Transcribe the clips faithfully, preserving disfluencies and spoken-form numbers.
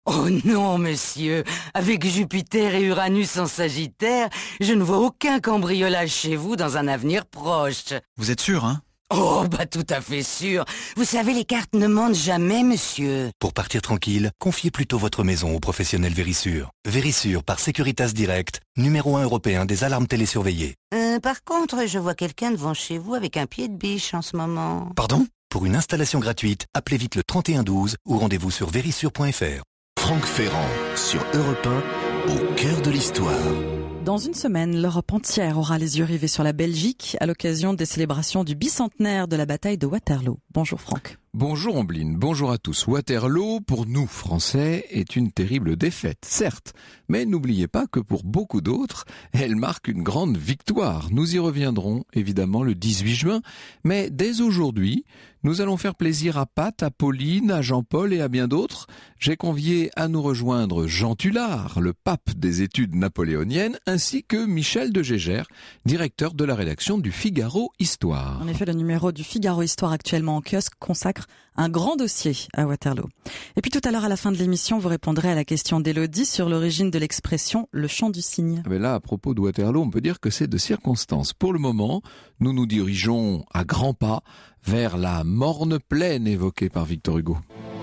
Oh non, monsieur. Avec Jupiter et Uranus en Sagittaire, je ne vois aucun cambriolage chez vous dans un avenir proche. Vous êtes sûr, hein? Oh, bah tout à fait sûr. Vous savez, les cartes ne mentent jamais, monsieur. Pour partir tranquille, confiez plutôt votre maison au professionnel Vérissure. Vérissure par Securitas Direct, numéro un européen des alarmes télésurveillées. Euh, par contre, je vois quelqu'un devant chez vous avec un pied de biche en ce moment. Pardon? Pour une installation gratuite, appelez vite le trente et un douze ou rendez-vous sur vérissure point f r. Franck Ferrand, sur Europe un, au cœur de l'histoire. Dans une semaine, l'Europe entière aura les yeux rivés sur la Belgique à l'occasion des célébrations du bicentenaire de la bataille de Waterloo. Bonjour Franck. Bonjour Ambline, bonjour à tous. Waterloo, pour nous Français, est une terrible défaite, certes, mais n'oubliez pas que pour beaucoup d'autres, elle marque une grande victoire. Nous y reviendrons évidemment le dix-huit juin, mais dès aujourd'hui, nous allons faire plaisir à Pat, à Pauline, à Jean-Paul et à bien d'autres. J'ai convié à nous rejoindre Jean Tullard, le pape des études napoléoniennes, ainsi que Michel de Gégère, directeur de la rédaction du Figaro Histoire. En effet, le numéro du Figaro Histoire actuellement en kiosque consacre un grand dossier à Waterloo. Et puis tout à l'heure, à la fin de l'émission, vous répondrez à la question d'Élodie sur l'origine de l'expression « le chant du cygne ». Mais là, à propos de Waterloo, on peut dire que c'est de circonstance. Pour le moment, nous nous dirigeons à grands pas vers la morne plaine évoquée par Victor Hugo.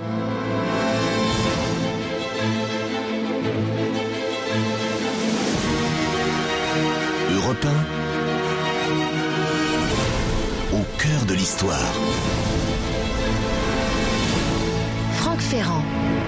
Europe un, au cœur de l'histoire. Franck Ferrand.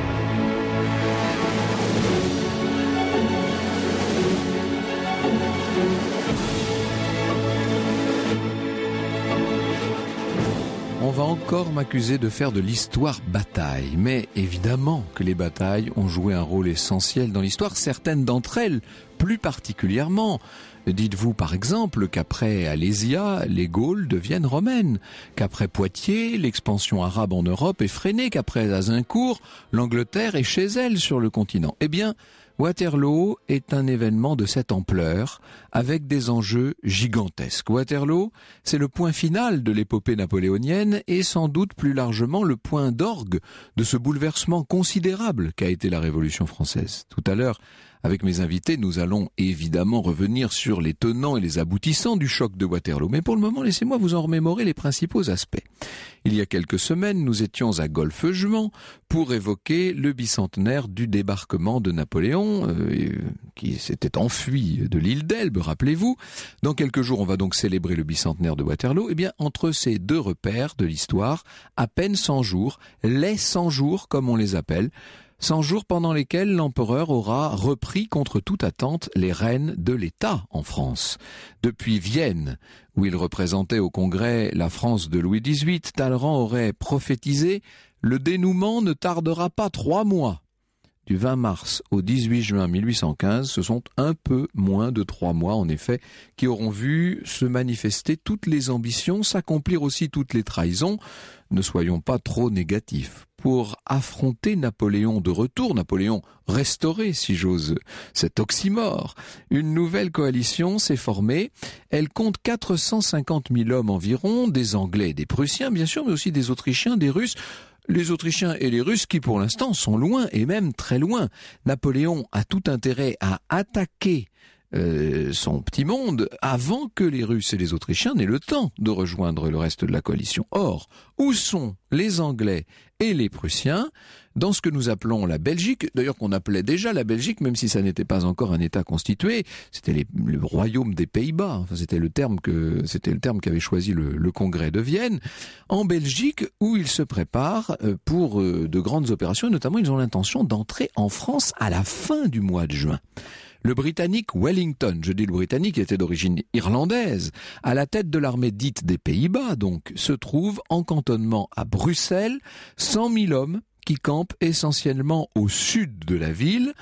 On va encore m'accuser de faire de l'histoire bataille, mais évidemment que les batailles ont joué un rôle essentiel dans l'histoire, certaines d'entre elles plus particulièrement. Dites-vous par exemple qu'après Alésia, les Gaules deviennent romaines, qu'après Poitiers, l'expansion arabe en Europe est freinée, qu'après Azincourt, l'Angleterre est chez elle sur le continent. Eh bien, Waterloo est un événement de cette ampleur, avec des enjeux gigantesques. Waterloo, c'est le point final de l'épopée napoléonienne et sans doute plus largement le point d'orgue de ce bouleversement considérable qu'a été la Révolution française. Tout à l'heure, avec mes invités, nous allons évidemment revenir sur les tenants et les aboutissants du choc de Waterloo. Mais pour le moment, laissez-moi vous en remémorer les principaux aspects. Il y a quelques semaines, nous étions à Golfe-Juan pour évoquer le bicentenaire du débarquement de Napoléon, euh, qui s'était enfui de l'île d'Elbe, rappelez-vous. Dans quelques jours, on va donc célébrer le bicentenaire de Waterloo. Eh bien, entre ces deux repères de l'histoire, à peine cent jours, les cent jours, comme on les appelle, cent jours pendant lesquels l'empereur aura repris contre toute attente les rênes de l'État en France. Depuis Vienne, où il représentait au Congrès la France de Louis dix-huit, Talleyrand aurait prophétisé « Le dénouement ne tardera pas trois mois ». Du vingt mars au dix-huit juin mille huit cent quinze, ce sont un peu moins de trois mois, en effet, qui auront vu se manifester toutes les ambitions, s'accomplir aussi toutes les trahisons. Ne soyons pas trop négatifs. Pour affronter Napoléon de retour, Napoléon restauré, si j'ose cet oxymore, une nouvelle coalition s'est formée. Elle compte quatre cent cinquante mille hommes environ, des Anglais et des Prussiens, bien sûr, mais aussi des Autrichiens, des Russes. Les Autrichiens et les Russes qui, pour l'instant, sont loin, et même très loin. Napoléon a tout intérêt à attaquer euh, son petit monde avant que les Russes et les Autrichiens n'aient le temps de rejoindre le reste de la coalition. Or, où sont les Anglais et les Prussiens dans ce que nous appelons la Belgique, d'ailleurs qu'on appelait déjà la Belgique, même si ça n'était pas encore un État constitué, c'était les, le royaume des Pays-Bas, enfin, c'était le terme que c'était le terme qu'avait choisi le, le Congrès de Vienne, en Belgique, où ils se préparent pour de grandes opérations, et notamment ils ont l'intention d'entrer en France à la fin du mois de juin. Le Britannique Wellington, je dis le Britannique, était d'origine irlandaise, à la tête de l'armée dite des Pays-Bas, donc, se trouve en cantonnement à Bruxelles, cent mille hommes qui campent essentiellement au sud de la ville.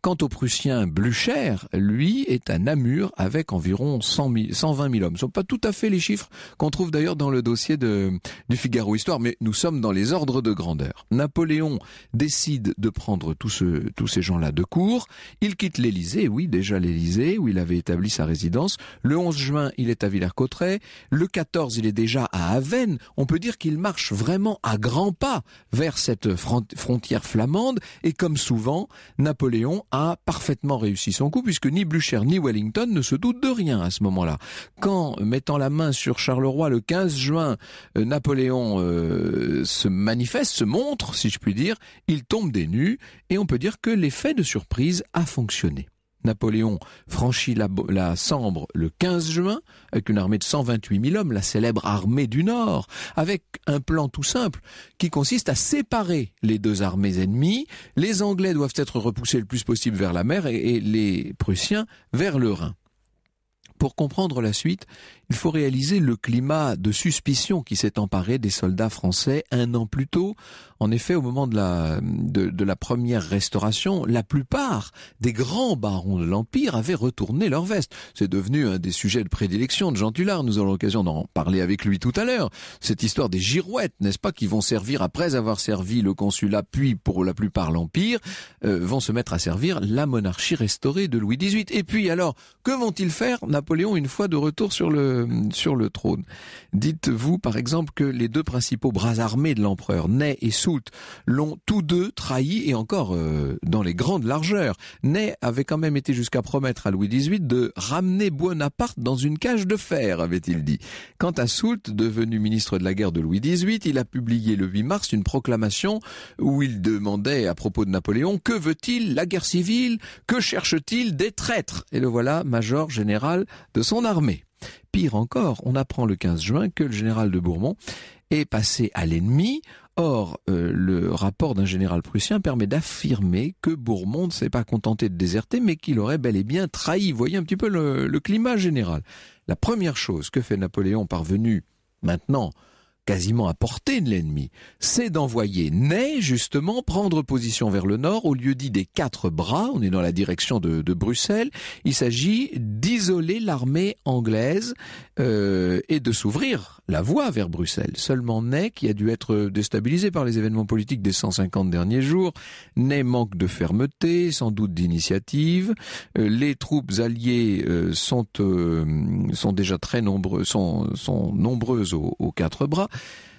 Quant au Prussien Blücher, lui est à Namur avec environ cent mille, cent vingt mille hommes. Ce ne sont pas tout à fait les chiffres qu'on trouve d'ailleurs dans le dossier de, du Figaro Histoire, mais nous sommes dans les ordres de grandeur. Napoléon décide de prendre tous, ce, tous ces gens-là de court. Il quitte l'Élysée, oui, déjà l'Élysée, où il avait établi sa résidence. Le onze juin, il est à Villers-Cotterêts. Le quatorze, il est déjà à Avesnes. On peut dire qu'il marche vraiment à grands pas vers cette frontière flamande. Et comme souvent, Napoléon a parfaitement réussi son coup, puisque ni Blücher ni Wellington ne se doutent de rien à ce moment-là. Quand, mettant la main sur Charleroi le quinze juin, Napoléon euh, se manifeste, se montre, si je puis dire, il tombe des nues, et on peut dire que l'effet de surprise a fonctionné. Napoléon franchit la, la Sambre le quinze juin avec une armée de cent vingt-huit mille hommes, la célèbre armée du Nord, avec un plan tout simple qui consiste à séparer les deux armées ennemies. Les Anglais doivent être repoussés le plus possible vers la mer et, et les Prussiens vers le Rhin. Pour comprendre la suite, il faut réaliser le climat de suspicion qui s'est emparé des soldats français un an plus tôt. En effet, au moment de la, de, de la première restauration, la plupart des grands barons de l'Empire avaient retourné leur veste. C'est devenu un des sujets de prédilection de Jean Tullard. Nous aurons l'occasion d'en parler avec lui tout à l'heure. Cette histoire des girouettes, n'est-ce pas, qui vont servir, après avoir servi le consulat, puis pour la plupart l'Empire, euh, vont se mettre à servir la monarchie restaurée de Louis dix-huit. Et puis alors, que vont-ils faire, Napoléon, une fois de retour sur le sur le trône? Dites-vous par exemple que les deux principaux bras armés de l'empereur, Ney et Soult, l'ont tous deux trahi, et encore euh, dans les grandes largeurs. Ney avait quand même été jusqu'à promettre à Louis dix-huit de ramener Bonaparte dans une cage de fer, avait-il dit. Quant à Soult, devenu ministre de la guerre de Louis dix-huit, il a publié le huit mars une proclamation où il demandait à propos de Napoléon: que veut-il? La guerre civile? Que cherche-t-il? Des traîtres. Et le voilà major général de son armée. Pire encore, on apprend le quinze juin que le général de Bourmont est passé à l'ennemi. Or, euh, le rapport d'un général prussien permet d'affirmer que Bourmont ne s'est pas contenté de déserter, mais qu'il aurait bel et bien trahi. Vous voyez un petit peu le, le climat général. La première chose que fait Napoléon, parvenu maintenant quasiment à portée de l'ennemi, c'est d'envoyer Ney, justement, prendre position vers le nord, au lieu-dit des quatre bras. On est dans la direction de, de Bruxelles. Il s'agit d'isoler l'armée anglaise euh, et de s'ouvrir la voie vers Bruxelles. Seulement Ney, qui a dû être déstabilisé par les événements politiques des cent cinquante derniers jours, Ney manque de fermeté, sans doute d'initiative. Euh, les troupes alliées euh, sont, euh, sont déjà très nombreux, sont, sont nombreuses aux, aux quatre bras.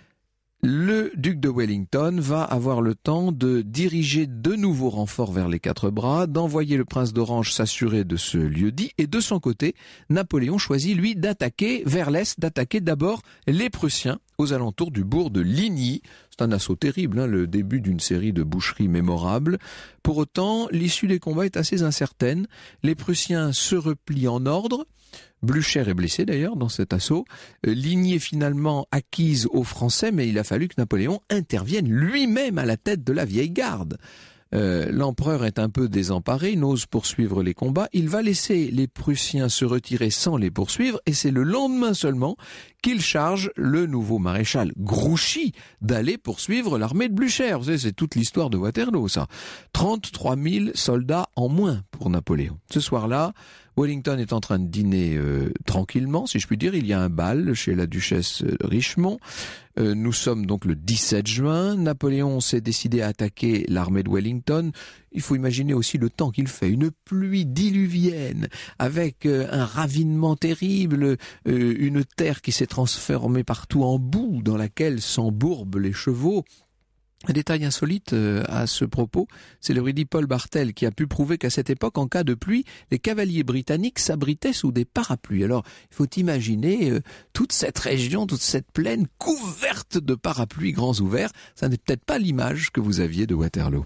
Le duc de Wellington va avoir le temps de diriger de nouveaux renforts vers les quatre bras, d'envoyer le prince d'Orange s'assurer de ce lieu-dit, et de son côté, Napoléon choisit, lui, d'attaquer vers l'est, d'attaquer d'abord les Prussiens aux alentours du bourg de Ligny. C'est un assaut terrible, hein, le début d'une série de boucheries mémorables. Pour autant, l'issue des combats est assez incertaine. Les Prussiens se replient en ordre. Blücher est blessé d'ailleurs dans cet assaut. Ligny est finalement acquise aux Français, mais il a fallu que Napoléon intervienne lui-même à la tête de la vieille garde. Euh, l'empereur est un peu désemparé, il n'ose poursuivre les combats. Il va laisser les Prussiens se retirer sans les poursuivre, et c'est le lendemain seulement qu'il charge le nouveau maréchal Grouchy d'aller poursuivre l'armée de Blücher. Vous savez, c'est toute l'histoire de Waterloo, ça. trente-trois mille soldats en moins pour Napoléon. Ce soir-là, Wellington est en train de dîner euh, tranquillement, si je puis dire. Il y a un bal chez la duchesse Richemont. Euh, nous sommes donc le dix-sept juin. Napoléon s'est décidé à attaquer l'armée de Wellington. Il faut imaginer aussi le temps qu'il fait. Une pluie diluvienne avec euh, un ravinement terrible, euh, une terre qui s'est transformée partout en boue dans laquelle s'embourbent les chevaux. Un détail insolite euh, à ce propos, c'est l'érudit Paul Bartel qui a pu prouver qu'à cette époque, en cas de pluie, les cavaliers britanniques s'abritaient sous des parapluies. Alors, il faut imaginer euh, toute cette région, toute cette plaine couverte de parapluies grands ouverts. Ça n'est peut-être pas l'image que vous aviez de Waterloo.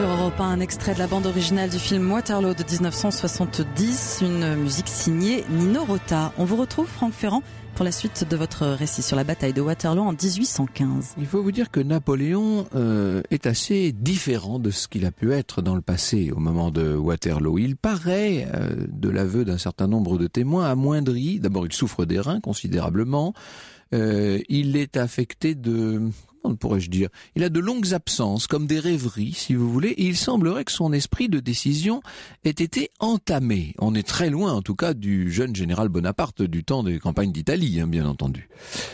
sur Europe un, un extrait de la bande originale du film Waterloo de dix-neuf cent soixante-dix, une musique signée Nino Rota. On vous retrouve, Franck Ferrand, pour la suite de votre récit sur la bataille de Waterloo en dix-huit cent quinze. Il faut vous dire que Napoléon euh, est assez différent de ce qu'il a pu être dans le passé au moment de Waterloo. Il paraît, euh, de l'aveu d'un certain nombre de témoins, amoindri. D'abord, il souffre des reins considérablement. Euh, il est affecté de... Comment pourrais-je dire ? Il a de longues absences, comme des rêveries, si vous voulez, et il semblerait que son esprit de décision ait été entamé. On est très loin, en tout cas, du jeune général Bonaparte du temps des campagnes d'Italie, hein, bien entendu.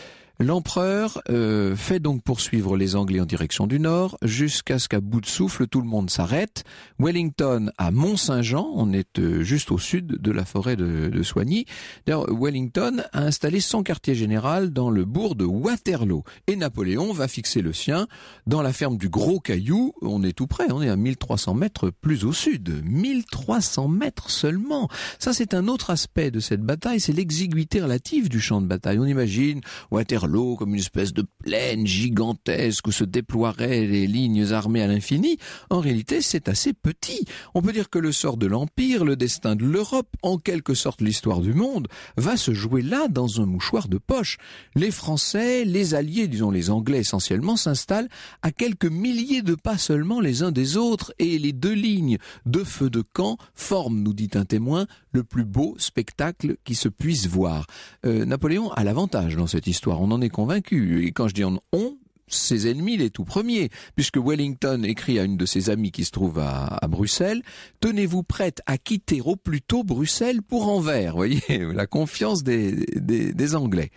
L'empereur euh, fait donc poursuivre les Anglais en direction du nord, jusqu'à ce qu'à bout de souffle, tout le monde s'arrête. Wellington à Mont-Saint-Jean, on est euh, juste au sud de la forêt de, de Soigny. D'ailleurs, Wellington a installé son quartier général dans le bourg de Waterloo. Et Napoléon va fixer le sien dans la ferme du Gros Caillou. On est tout près, on est à mille trois cents mètres plus au sud. mille trois cents mètres seulement. Ça, c'est un autre aspect de cette bataille, c'est l'exiguïté relative du champ de bataille. On imagine Waterloo comme une espèce de plaine gigantesque où se déploieraient les lignes armées à l'infini. En réalité, c'est assez petit. On peut dire que le sort de l'Empire, le destin de l'Europe, en quelque sorte l'histoire du monde, va se jouer là dans un mouchoir de poche. Les Français, les Alliés, disons les Anglais essentiellement, s'installent à quelques milliers de pas seulement les uns des autres et les deux lignes de feu de camp forment, nous dit un témoin, le plus beau spectacle qui se puisse voir. Euh, Napoléon a l'avantage dans cette histoire, on en est convaincu. Et quand je dis on, on ses ennemis les tout premiers, puisque Wellington écrit à une de ses amies qui se trouve à, à Bruxelles, « Tenez-vous prête à quitter au plus tôt Bruxelles pour Anvers ». Vous voyez, la confiance des, des, des Anglais.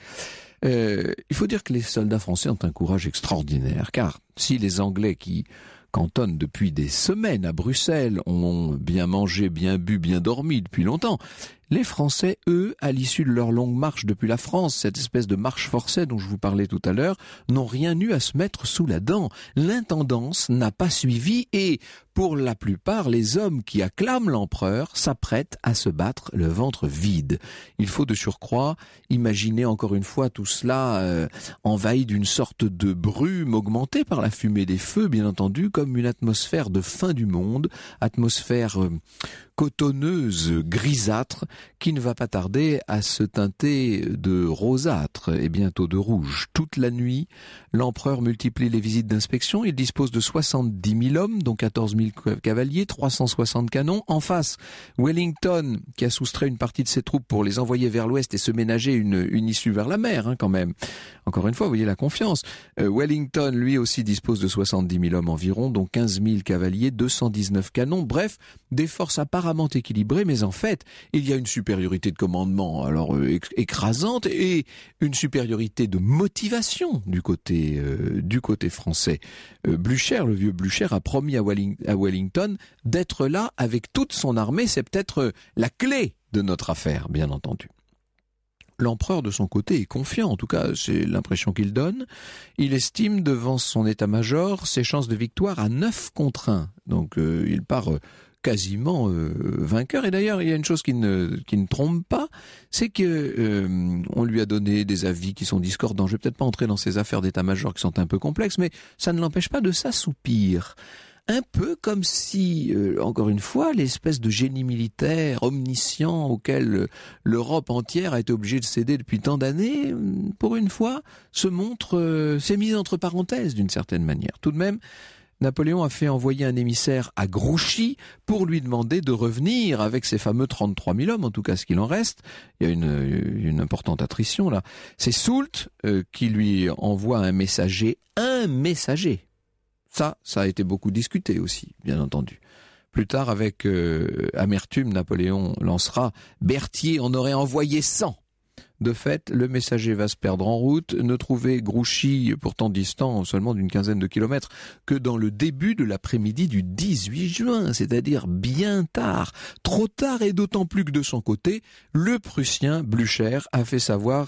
Euh, il faut dire que les soldats français ont un courage extraordinaire, car si les Anglais qui cantonnent depuis des semaines à Bruxelles ont bien mangé, bien bu, bien dormi depuis longtemps, les Français, eux, à l'issue de leur longue marche depuis la France, cette espèce de marche forcée dont je vous parlais tout à l'heure, n'ont rien eu à se mettre sous la dent. L'intendance n'a pas suivi et, pour la plupart, les hommes qui acclament l'empereur s'apprêtent à se battre le ventre vide. Il faut de surcroît imaginer encore une fois tout cela euh, envahi d'une sorte de brume augmentée par la fumée des feux, bien entendu, comme une atmosphère de fin du monde, atmosphère euh, cotonneuse, grisâtre, qui ne va pas tarder à se teinter de rosâtre et bientôt de rouge. Toute la nuit, l'empereur multiplie les visites d'inspection. Il dispose de soixante-dix mille hommes, dont quatorze mille cavaliers, trois cent soixante canons. En face, Wellington, qui a soustrait une partie de ses troupes pour les envoyer vers l'ouest et se ménager une, une issue vers la mer, hein, quand même. Encore une fois, vous voyez la confiance. Euh, Wellington, lui aussi, dispose de soixante-dix mille hommes environ, dont quinze mille cavaliers, deux cent dix-neuf canons. Bref, des forces apparemment équilibrées, mais en fait, il y a une supériorité de commandement alors euh, écrasante et une supériorité de motivation du côté euh, du côté français. Euh, Blücher, le vieux Blücher, a promis à, Welling, à Wellington d'être là avec toute son armée. C'est peut-être la clé de notre affaire, bien entendu. L'empereur, de son côté, est confiant, en tout cas, c'est l'impression qu'il donne. Il estime, devant son état-major, ses chances de victoire à neuf contre un. Donc, euh, il part... Euh, quasiment euh, vainqueur. Et d'ailleurs, il y a une chose qui ne qui ne trompe pas, c'est que euh, on lui a donné des avis qui sont discordants. Je vais peut-être pas entrer dans ces affaires d'état-major qui sont un peu complexes, mais ça ne l'empêche pas de s'assoupir. Un peu comme si, euh, encore une fois, l'espèce de génie militaire omniscient auquel l'Europe entière a été obligée de céder depuis tant d'années, pour une fois, se montre, euh, s'est mise entre parenthèses d'une certaine manière. Tout de même, Napoléon a fait envoyer un émissaire à Grouchy pour lui demander de revenir avec ses fameux trente-trois mille hommes, en tout cas ce qu'il en reste. Il y a une, une importante attrition là. C'est Soult euh, qui lui envoie un messager, un messager. Ça, ça a été beaucoup discuté aussi, bien entendu. Plus tard, avec euh, amertume, Napoléon lancera « Berthier en aurait envoyé cent ». De fait, le messager va se perdre en route, ne trouver Grouchy, pourtant distant seulement d'une quinzaine de kilomètres, que dans le début de l'après-midi du dix-huit juin, c'est-à-dire bien tard, trop tard et d'autant plus que de son côté, le Prussien Blücher a fait savoir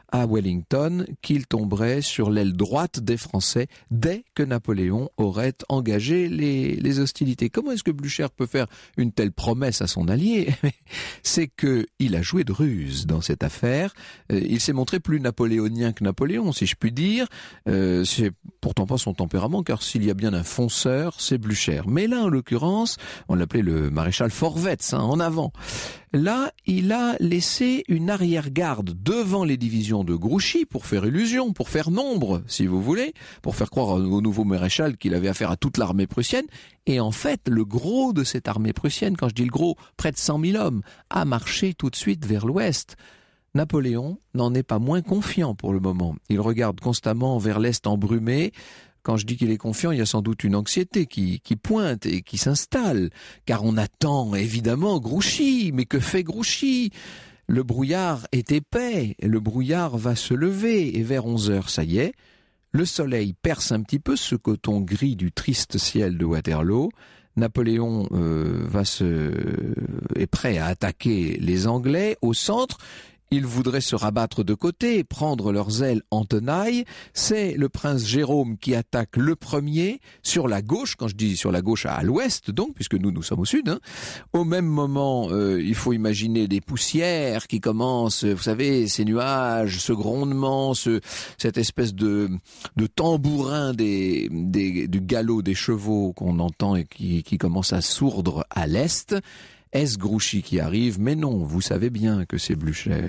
à Wellington qu'il tomberait sur l'aile droite des Français dès que Napoléon aurait engagé les, les hostilités. Comment est-ce que Blücher peut faire une telle promesse à son allié? C'est que il a joué de ruse dans cette affaire. Euh, il s'est montré plus napoléonien que Napoléon, si je puis dire. Euh, c'est pourtant pas son tempérament, car s'il y a bien un fonceur, c'est Blücher. Mais là, en l'occurrence, on l'appelait le maréchal Forwetz, hein, en avant. Là, il a laissé une arrière-garde devant les divisions de Grouchy pour faire illusion, pour faire nombre, si vous voulez, pour faire croire au nouveau maréchal qu'il avait affaire à toute l'armée prussienne. Et en fait, le gros de cette armée prussienne, quand je dis le gros, près de cent mille hommes, a marché tout de suite vers l'ouest. Napoléon n'en est pas moins confiant pour le moment. Il regarde constamment vers l'est embrumé. Quand je dis qu'il est confiant, il y a sans doute une anxiété qui, qui pointe et qui s'installe. Car on attend évidemment Grouchy. Mais que fait Grouchy ? Le brouillard est épais. Le brouillard va se lever. Et vers onze heures, ça y est, le soleil perce un petit peu ce coton gris du triste ciel de Waterloo. Napoléon euh, va se, est prêt à attaquer les Anglais au centre. Ils voudraient se rabattre de côté, prendre leurs ailes en tenaille. C'est le prince Jérôme qui attaque le premier sur la gauche, quand je dis sur la gauche à l'ouest donc, puisque nous, nous sommes au sud. Hein. Au même moment, euh, il faut imaginer des poussières qui commencent, vous savez, ces nuages, ce grondement, ce, cette espèce de, de tambourin des, des, du galop des chevaux qu'on entend et qui, qui commence à sourdre à l'est. Est-ce Grouchy qui arrive? Mais non, vous savez bien que c'est Blücher.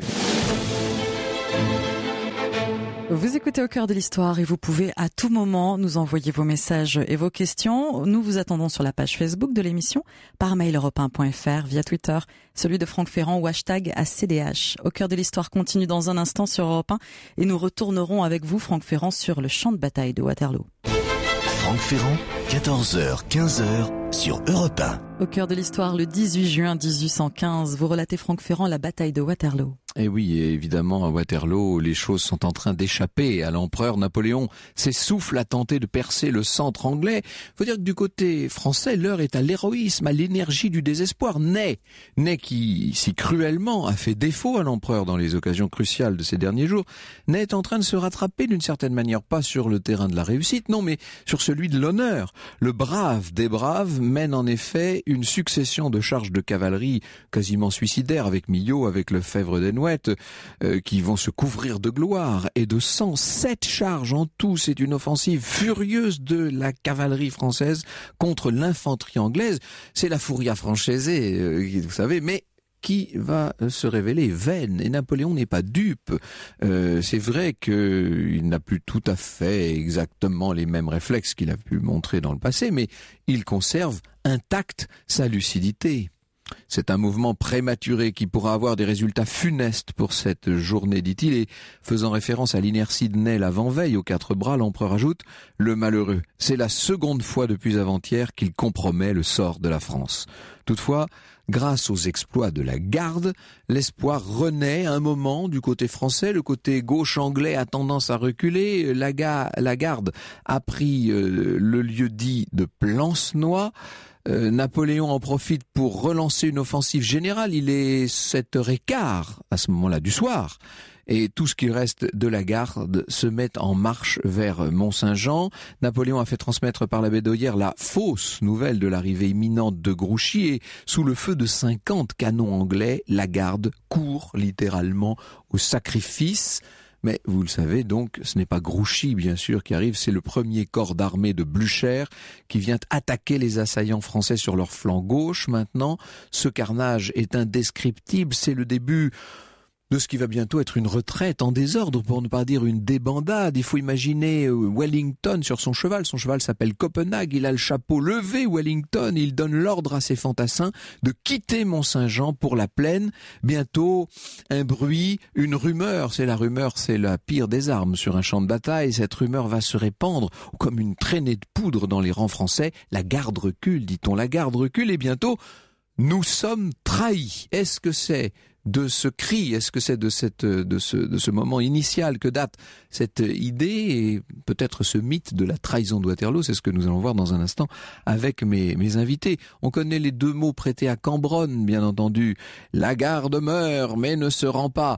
Vous écoutez Au cœur de l'histoire et vous pouvez à tout moment nous envoyer vos messages et vos questions. Nous vous attendons sur la page Facebook de l'émission, par mail europe un point f r, via Twitter, celui de Franck Ferrand ou hashtag A C D H. Au cœur de l'histoire continue dans un instant sur Europe un et nous retournerons avec vous, Franck Ferrand, sur le champ de bataille de Waterloo. Franck Ferrand, quatorze heures, quinze heures sur Europe un. Au cœur de l'histoire, le dix-huit juin dix-huit cent quinze, vous relatez Franck Ferrand la bataille de Waterloo. Et oui, évidemment, à Waterloo, les choses sont en train d'échapper à l'empereur. Napoléon s'essouffle à tenter de percer le centre anglais. Faut dire que du côté français, l'heure est à l'héroïsme, à l'énergie du désespoir. Ney, Ney qui, si cruellement, a fait défaut à l'empereur dans les occasions cruciales de ces derniers jours, Ney est en train de se rattraper d'une certaine manière, pas sur le terrain de la réussite, non, mais sur celui de l'honneur. Le brave des braves mène en effet une succession de charges de cavalerie quasiment suicidaires avec Milhaud, avec Lefebvre des Euh, qui vont se couvrir de gloire et de sang. Sept charges en tout, c'est une offensive furieuse de la cavalerie française contre l'infanterie anglaise. C'est la Furia Française, euh, vous savez, mais qui va se révéler vaine. Et Napoléon n'est pas dupe. Euh, c'est vrai qu'il n'a plus tout à fait exactement les mêmes réflexes qu'il a pu montrer dans le passé, mais il conserve intacte sa lucidité. C'est un mouvement prématuré qui pourra avoir des résultats funestes pour cette journée, dit-il, et faisant référence à l'inertie de Ney l'avant-veille aux quatre bras, l'empereur ajoute « Le malheureux, c'est la seconde fois depuis avant-hier qu'il compromet le sort de la France. » Toutefois, grâce aux exploits de la garde, l'espoir renaît un moment du côté français. Le côté gauche anglais a tendance à reculer. La, ga- la garde a pris euh, le lieu-dit de Plancenoit. Euh, Napoléon en profite pour relancer une offensive générale. Il est sept heures quinze à ce moment-là du soir. Et tout ce qui reste de la garde se met en marche vers Mont-Saint-Jean. Napoléon a fait transmettre par l'abbé d'Oyère la fausse nouvelle de l'arrivée imminente de Grouchy et sous le feu de cinquante canons anglais, la garde court littéralement au sacrifice. Mais vous le savez donc, ce n'est pas Grouchy bien sûr qui arrive, c'est le premier corps d'armée de Blücher qui vient attaquer les assaillants français sur leur flanc gauche. Maintenant, ce carnage est indescriptible, c'est le début de ce qui va bientôt être une retraite en désordre, pour ne pas dire une débandade. Il faut imaginer Wellington sur son cheval. Son cheval s'appelle Copenhague. Il a le chapeau levé, Wellington. Il donne l'ordre à ses fantassins de quitter Mont-Saint-Jean pour la plaine. Bientôt, un bruit, une rumeur. C'est la rumeur, c'est la pire des armes sur un champ de bataille. Cette rumeur va se répandre comme une traînée de poudre dans les rangs français. La garde recule, dit-on. La garde recule et bientôt, nous sommes trahis. Est-ce que c'est de ce cri, est-ce que c'est de cette, de ce, de ce moment initial que date cette idée et peut-être ce mythe de la trahison de Waterloo? C'est ce que nous allons voir dans un instant avec mes, mes invités. On connaît les deux mots prêtés à Cambronne, bien entendu. La garde meurt, mais ne se rend pas.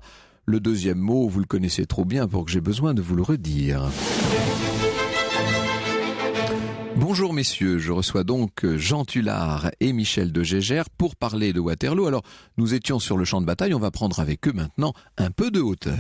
Le deuxième mot, vous le connaissez trop bien pour que j'ai besoin de vous le redire. Bonjour messieurs, je reçois donc Jean Tullard et Michel de Gégère pour parler de Waterloo. Alors, nous étions sur le champ de bataille, on va prendre avec eux maintenant un peu de hauteur.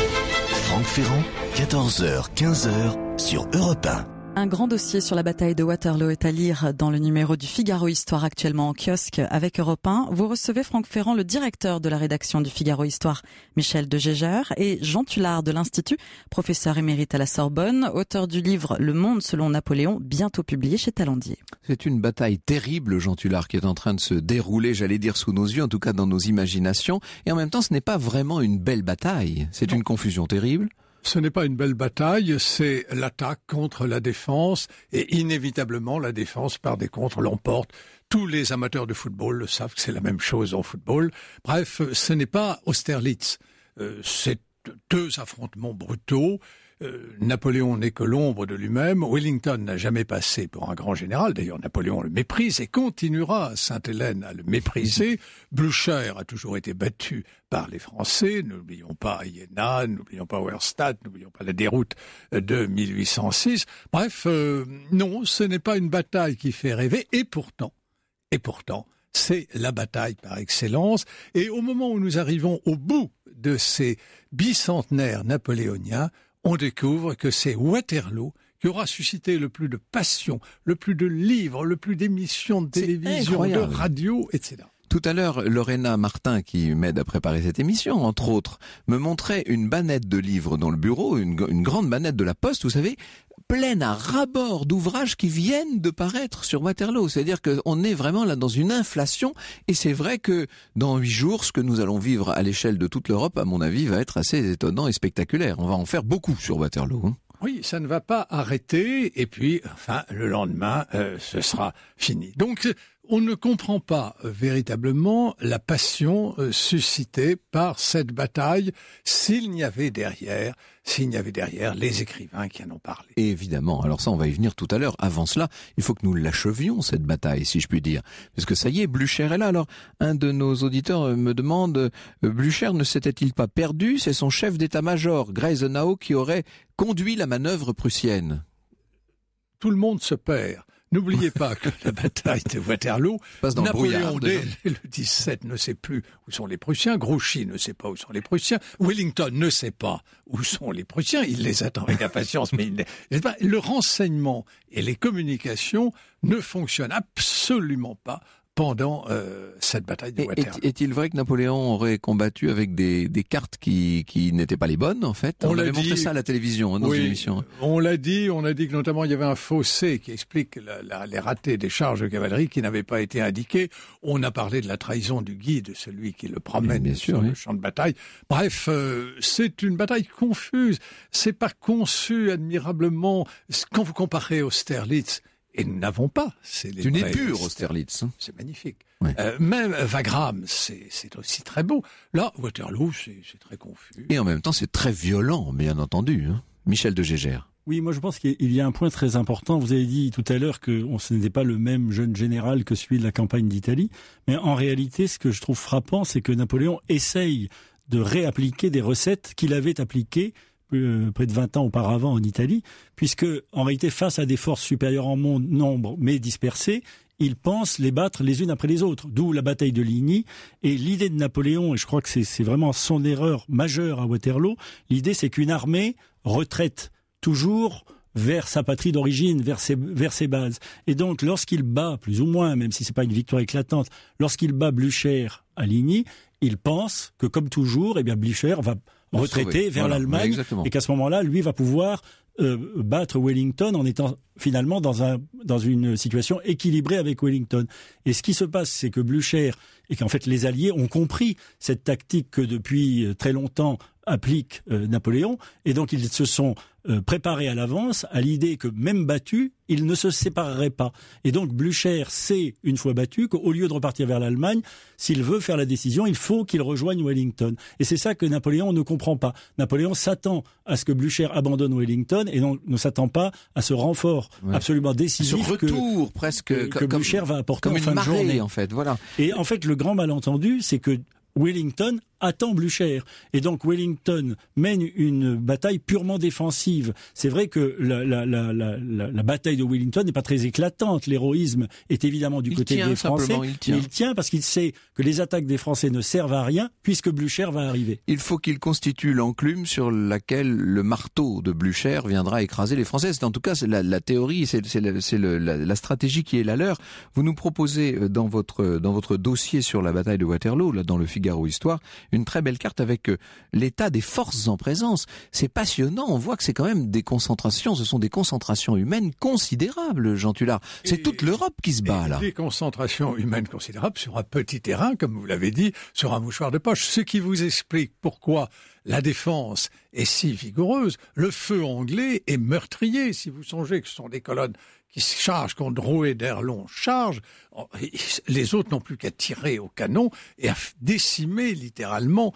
Franck Ferrand, quatorze heures quinze sur Europe un. Un grand dossier sur la bataille de Waterloo est à lire dans le numéro du Figaro Histoire actuellement en kiosque avec Europe un. Vous recevez Franck Ferrand, le directeur de la rédaction du Figaro Histoire, Michel de Gégère, et Jean Tullard de l'Institut, professeur émérite à la Sorbonne, auteur du livre Le Monde selon Napoléon, bientôt publié chez Talandier. C'est une bataille terrible, Jean Tullard, qui est en train de se dérouler, j'allais dire sous nos yeux, en tout cas dans nos imaginations. Et en même temps, ce n'est pas vraiment une belle bataille. C'est non. Une confusion terrible. Ce n'est pas une belle bataille, c'est l'attaque contre la défense et inévitablement la défense par des contres l'emporte. Tous les amateurs de football le savent que c'est la même chose en football. Bref, ce n'est pas Austerlitz. Euh, c'est deux affrontements brutaux. Euh, Napoléon n'est que l'ombre de lui-même. Wellington n'a jamais passé pour un grand général. D'ailleurs, Napoléon le méprise et continuera à Sainte-Hélène à le mépriser. Blücher a toujours été battu par les Français. N'oublions pas Iéna, n'oublions pas Auerstadt, n'oublions pas la déroute de mille huit cent six. Bref, euh, non, ce n'est pas une bataille qui fait rêver. Et pourtant, et pourtant, c'est la bataille par excellence. Et au moment où nous arrivons au bout de ces bicentenaires napoléoniens, on découvre que c'est Waterloo qui aura suscité le plus de passion, le plus de livres, le plus d'émissions de télévision, de radio, et cetera. Tout à l'heure, Lorena Martin, qui m'aide à préparer cette émission, entre autres, me montrait une bannette de livres dans le bureau, une, une grande bannette de la Poste, vous savez, pleine à ras-bord d'ouvrages qui viennent de paraître sur Waterloo. C'est-à-dire qu'on est vraiment là dans une inflation, et c'est vrai que dans huit jours, ce que nous allons vivre à l'échelle de toute l'Europe, à mon avis, va être assez étonnant et spectaculaire. On va en faire beaucoup sur Waterloo, hein. Oui, ça ne va pas arrêter, et puis, enfin, le lendemain, euh, ce sera fini. Donc, on ne comprend pas euh, véritablement la passion euh, suscitée par cette bataille s'il n'y avait derrière, s'il n'y avait derrière les écrivains qui en ont parlé. Et évidemment, alors ça on va y venir tout à l'heure. Avant cela, il faut que nous l'achevions cette bataille, si je puis dire. Parce que ça y est, Blücher est là. Alors, un de nos auditeurs me demande, euh, Blücher ne s'était-il pas perdu? C'est son chef d'état-major, Gneisenau, qui aurait conduit la manœuvre prussienne. Tout le monde se perd. N'oubliez pas que la bataille de Waterloo, Napoléon dès le dix-sept ne sait plus où sont les Prussiens, Grouchy ne sait pas où sont les Prussiens, Wellington ne sait pas où sont les Prussiens, il les attend avec impatience, mais il n'est pas. Le renseignement et les communications ne fonctionnent absolument pas pendant euh, cette bataille de Waterloo. Est, est-il vrai que Napoléon aurait combattu avec des, des cartes qui, qui n'étaient pas les bonnes, en fait? On, on avait dit, montré ça à la télévision, hein, dans oui, une émission. On l'a dit, on a dit que notamment il y avait un fossé qui explique la, la, les ratés des charges de cavalerie qui n'avaient pas été indiqués. On a parlé de la trahison du guide, celui qui le promène bien sur sûr, le oui. champ de bataille. Bref, euh, c'est une bataille confuse. C'est pas conçu admirablement. Quand vous comparez Austerlitz, et nous n'avons pas. C'est une épure, Austerlitz. C'est magnifique. Ouais. Euh, même Wagram, c'est, c'est aussi très beau. Là, Waterloo, c'est, c'est très confus. Et en même temps, c'est très violent, bien entendu. Hein. Michel de Gégère. Oui, moi je pense qu'il y a un point très important. Vous avez dit tout à l'heure que ce n'était pas le même jeune général que celui de la campagne d'Italie. Mais en réalité, ce que je trouve frappant, c'est que Napoléon essaye de réappliquer des recettes qu'il avait appliquées Euh, près de vingt ans auparavant en Italie, puisque en réalité face à des forces supérieures en nombre mais dispersées, il pense les battre les unes après les autres, d'où la bataille de Ligny. Et l'idée de Napoléon, et je crois que c'est, c'est vraiment son erreur majeure à Waterloo, l'idée c'est qu'une armée retraite toujours vers sa patrie d'origine, vers ses, vers ses bases. Et donc lorsqu'il bat, plus ou moins, même si c'est pas une victoire éclatante, lorsqu'il bat Blücher à Ligny, il pense que comme toujours, eh bien Blücher va retraité vers voilà, l'Allemagne, et qu'à ce moment-là, lui va pouvoir euh, battre Wellington en étant finalement dans un dans une situation équilibrée avec Wellington. Et ce qui se passe, c'est que Blücher et qu'en fait les Alliés ont compris cette tactique que depuis très longtemps applique euh, Napoléon, et donc ils se sont euh, préparés à l'avance à l'idée que même battus, ils ne se sépareraient pas. Et donc Blücher sait, une fois battu, qu'au lieu de repartir vers l'Allemagne, s'il veut faire la décision, il faut qu'il rejoigne Wellington. Et c'est ça que Napoléon ne comprend pas. Napoléon s'attend à ce que Blücher abandonne Wellington et donc ne s'attend pas à ce renfort ouais. absolument décisif ce retour que, presque que, que Blücher va apporter en fin de journée. En fait, voilà. Et en fait, le grand malentendu, c'est que Wellington attend Blücher. Et donc Wellington mène une bataille purement défensive. C'est vrai que la, la, la, la, la, la bataille de Wellington n'est pas très éclatante. L'héroïsme est évidemment du il côté tient, des Français. il tient. Mais il tient parce qu'il sait que les attaques des Français ne servent à rien puisque Blücher va arriver. Il faut qu'il constitue l'enclume sur laquelle le marteau de Blücher viendra écraser les Français. C'est en tout cas c'est la, la théorie, c'est, c'est, le, c'est le, la, la stratégie qui est la leur. Vous nous proposez dans votre dans votre dossier sur la bataille de Waterloo, là dans le Figaro Histoire, une très belle carte avec l'état des forces en présence. C'est passionnant. On voit que c'est quand même des concentrations. Ce sont des concentrations humaines considérables, Jean Tullard. C'est et, toute l'Europe qui se bat là. Des concentrations humaines considérables sur un petit terrain, comme vous l'avez dit, sur un mouchoir de poche. Ce qui vous explique pourquoi la défense est si vigoureuse. Le feu anglais est meurtrier. Si vous songez que ce sont des colonnes qui se chargent, quand Drouet d'Erlon charge, les autres n'ont plus qu'à tirer au canon et à décimer littéralement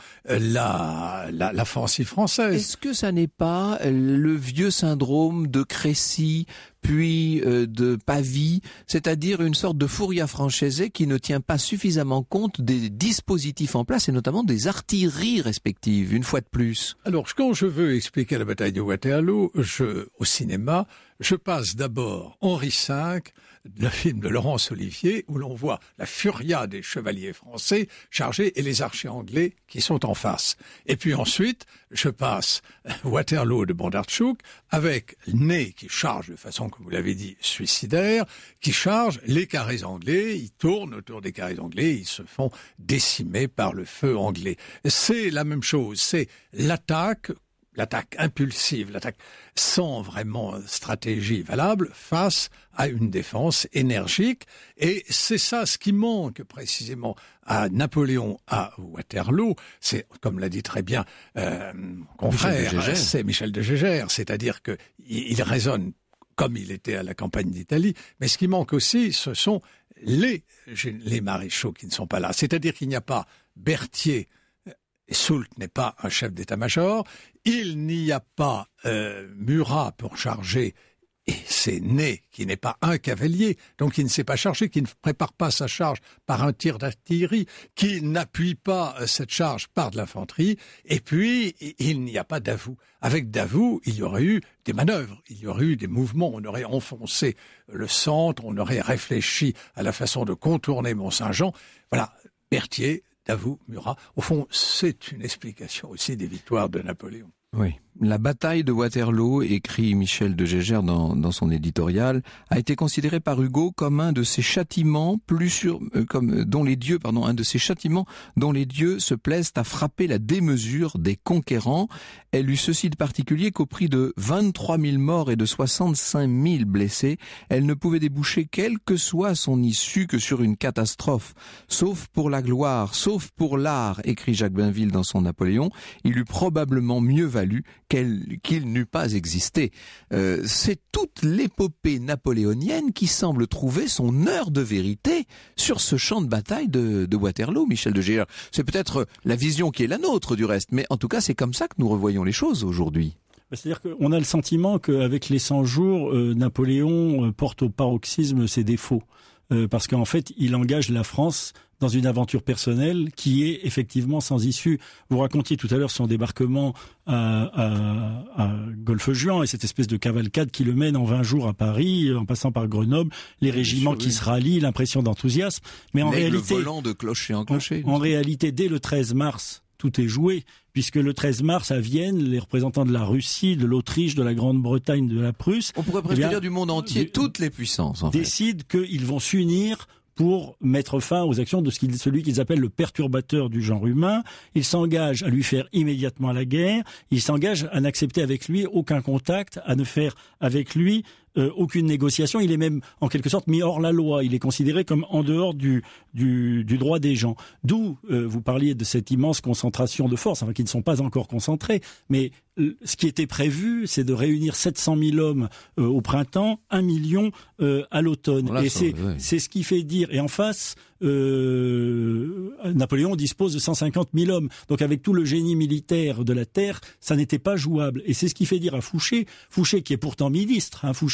la, la, l'offensive française. Est-ce que ça n'est pas le vieux syndrome de Crécy, puis euh, de Pavie, c'est-à-dire une sorte de furia francese qui ne tient pas suffisamment compte des dispositifs en place et notamment des artilleries respectives, une fois de plus? Alors, quand je veux expliquer la bataille de Waterloo, je, au cinéma, je passe d'abord Henri cinq, le film de Laurence Olivier, où l'on voit la furia des chevaliers français chargés et les archers anglais qui sont en face. Et puis ensuite, je passe Waterloo de Bondarchuk avec Ney qui charge de façon, comme vous l'avez dit, suicidaire, qui charge les carrés anglais, ils tournent autour des carrés anglais, ils se font décimer par le feu anglais. C'est la même chose, c'est l'attaque l'attaque impulsive, l'attaque sans vraiment stratégie valable face à une défense énergique. Et c'est ça ce qui manque précisément à Napoléon à Waterloo. C'est, comme l'a dit très bien euh, mon confrère, Michel c'est Michel de Gégère, c'est-à-dire que il raisonne comme il était à la campagne d'Italie, mais ce qui manque aussi, ce sont les, les maréchaux qui ne sont pas là. C'est-à-dire qu'il n'y a pas Berthier, et Soult n'est pas un chef d'état-major, il n'y a pas euh, Murat pour charger, et c'est Ney qui n'est pas un cavalier, donc il ne s'est pas chargé, qui ne prépare pas sa charge par un tir d'artillerie, qui n'appuie pas cette charge par de l'infanterie, et puis il n'y a pas Davout. Avec Davout, il y aurait eu des manœuvres, il y aurait eu des mouvements, on aurait enfoncé le centre, on aurait réfléchi à la façon de contourner Mont-Saint-Jean. Voilà, Berthier, Davout, Murat. Au fond, c'est une explication aussi des victoires de Napoléon. Oui. La bataille de Waterloo, écrit Michel de Gégère dans, dans son éditorial, a été considérée par Hugo comme un de ces châtiments plus sur, euh, comme dont les dieux, pardon, un de ces châtiments dont les dieux se plaisent à frapper la démesure des conquérants. Elle eut ceci de particulier qu'au prix de vingt-trois mille morts et de soixante-cinq mille blessés, elle ne pouvait déboucher quelle que soit son issue que sur une catastrophe. Sauf pour la gloire, sauf pour l'art, écrit Jacques Bainville dans son Napoléon, il eût probablement mieux valu Qu'elle, qu'il n'eût pas existé. Euh, c'est toute l'épopée napoléonienne qui semble trouver son heure de vérité sur ce champ de bataille de, de Waterloo, Michel de Gégère. C'est peut-être la vision qui est la nôtre du reste, mais en tout cas c'est comme ça que nous revoyons les choses aujourd'hui. C'est-à-dire qu'on a le sentiment qu'avec les cent jours, euh, Napoléon euh, porte au paroxysme ses défauts. Euh, parce qu'en fait, il engage la France dans une aventure personnelle qui est effectivement sans issue. Vous racontiez tout à l'heure son débarquement à, à, à Golfe-Juan et cette espèce de cavalcade qui le mène en vingt jours à Paris, en passant par Grenoble, les régiments qui se rallient, l'impression d'enthousiasme. Mais en réalité, volant de clocher en clocher. En, en réalité, dès le treize mars, tout est joué, puisque le treize mars, à Vienne, les représentants de la Russie, de l'Autriche, de la Grande-Bretagne, de la Prusse... On pourrait presque eh bien, dire du monde entier, toutes les puissances, en décident fait. qu'ils vont s'unir pour mettre fin aux actions de ce qu'il, celui qu'ils appellent le perturbateur du genre humain. Ils s'engagent à lui faire immédiatement la guerre. Ils s'engagent à n'accepter avec lui aucun contact, à ne faire avec lui Euh, aucune négociation. Il est même en quelque sorte mis hors la loi. Il est considéré comme en dehors du du, du droit des gens. D'où euh, vous parliez de cette immense concentration de forces, enfin qui ne sont pas encore concentrées. Mais euh, ce qui était prévu, c'est de réunir sept cent mille hommes euh, au printemps, un million euh, à l'automne. Voilà, et ça, c'est ouais. c'est ce qui fait dire. Et en face, euh, Napoléon dispose de cent cinquante mille hommes. Donc avec tout le génie militaire de la terre, ça n'était pas jouable. Et c'est ce qui fait dire à Fouché, Fouché qui est pourtant ministre, hein, Fouché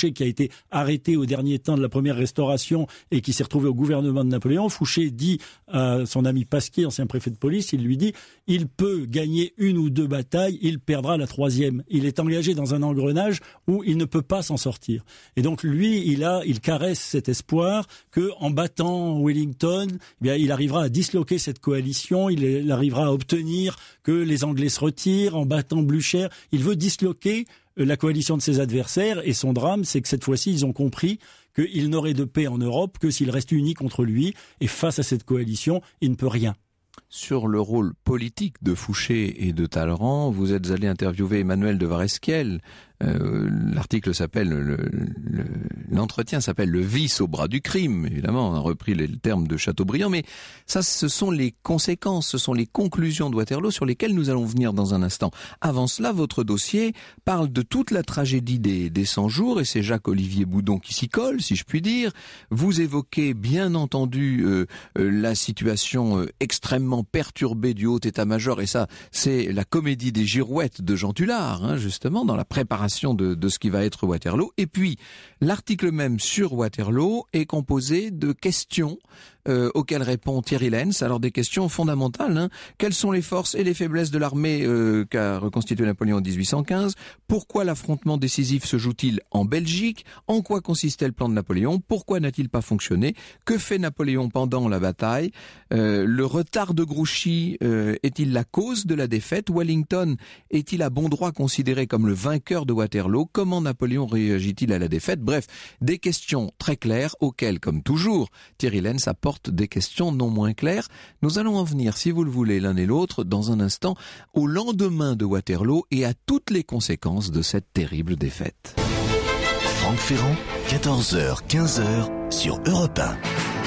Fouché qui a été arrêté au dernier temps de la première restauration et qui s'est retrouvé au gouvernement de Napoléon. Fouché dit à son ami Pasquier, ancien préfet de police, il lui dit « Il peut gagner une ou deux batailles, il perdra la troisième. » Il est engagé dans un engrenage où il ne peut pas s'en sortir. Et donc lui, il a, il caresse cet espoir que en battant Wellington, eh bien, il arrivera à disloquer cette coalition, il, il arrivera à obtenir que les Anglais se retirent en battant Blücher. Il veut disloquer la coalition de ses adversaires et son drame, c'est que cette fois-ci, ils ont compris qu'il n'aurait de paix en Europe que s'ils restent unis contre lui. Et face à cette coalition, il ne peut rien. Sur le rôle politique de Fouché et de Talleyrand, vous êtes allé interviewer Emmanuel de Varesquiel. Euh, l'article s'appelle, le, le, l'entretien s'appelle « Le vice au bras du crime ». Évidemment, on a repris les termes de Chateaubriand, mais ça, ce sont les conséquences, ce sont les conclusions de Waterloo sur lesquelles nous allons venir dans un instant. Avant cela, votre dossier parle de toute la tragédie des, des cent jours, et c'est Jacques-Olivier Boudon qui s'y colle, si je puis dire. Vous évoquez, bien entendu, euh, euh, la situation euh, extrêmement perturbée du haut état-major, et ça, c'est la comédie des girouettes de Jean Tullard, hein, justement, dans la préparation De, de ce qui va être Waterloo. Et puis, l'article même sur Waterloo est composé de questions euh, auxquelles répond Thierry Lenz. Alors des questions fondamentales. Hein. Quelles sont les forces et les faiblesses de l'armée euh, qu'a reconstitué Napoléon en dix-huit cent quinze? Pourquoi l'affrontement décisif se joue-t-il en Belgique? En quoi consistait le plan de Napoléon? Pourquoi n'a-t-il pas fonctionné? Que fait Napoléon pendant la bataille? euh, Le retard de Grouchy euh, est-il la cause de la défaite? Wellington est-il à bon droit considéré comme le vainqueur de Waterloo? Comment Napoléon réagit-il à la défaite? Bref, des questions très claires auxquelles, comme toujours, Thierry Lenz apporte des questions non moins claires. Nous allons en venir, si vous le voulez, l'un et l'autre, dans un instant, au lendemain de Waterloo et à toutes les conséquences de cette terrible défaite. Franck Ferrand, quatorze heures quinze sur Europe un.